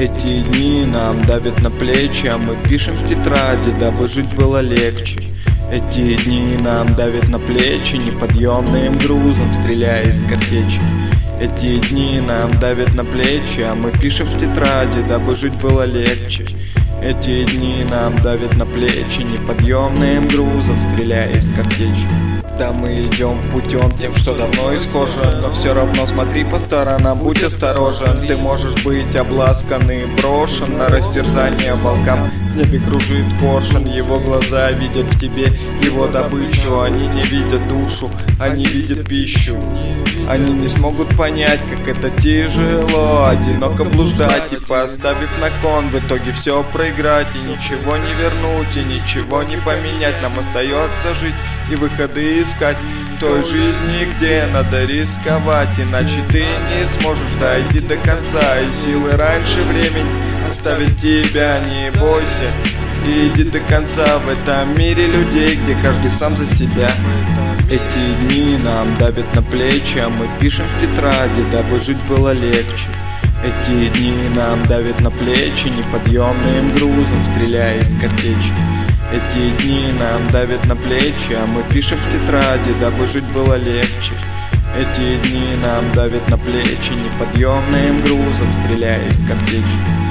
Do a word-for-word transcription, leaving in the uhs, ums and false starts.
Эти дни нам давят на плечи, а мы пишем в тетради, дабы жить было легче. Эти дни нам давят на плечи неподъемным грузом, стреляя из картечи. Эти дни нам давят на плечи, а мы пишем в тетради, дабы жить было легче. Эти дни нам давят на плечи неподъемным грузом, стреляя из картечи. Да, мы идем путем тем, что давно исхожен, но все равно смотри по сторонам, будь осторожен. Ты можешь быть обласкан и брошен на растерзание волкам. В небе кружит коршун, его глаза видят в тебе его добычу. Они не видят душу, они видят пищу. Они не смогут понять, как это тяжело одиноко блуждать и, поставив на кон, в итоге все проиграть и ничего не вернуть, и ничего не поменять. Нам остается жить и выходы искать в той жизни, где надо рисковать, иначе ты не сможешь дойти до конца, и силы раньше времени оставить тебя не бойся. Иди до конца в этом мире людей, где каждый сам за себя. Эти дни нам давят на плечи, а мы пишем в тетради, дабы жить было легче. Эти дни нам давят на плечи неподъемным грузом, стреляя из картечи. Эти дни нам давят на плечи, а мы пишем в тетради, дабы жить было легче. Эти дни нам давят на плечи неподъемным грузом, стреляя из картечи.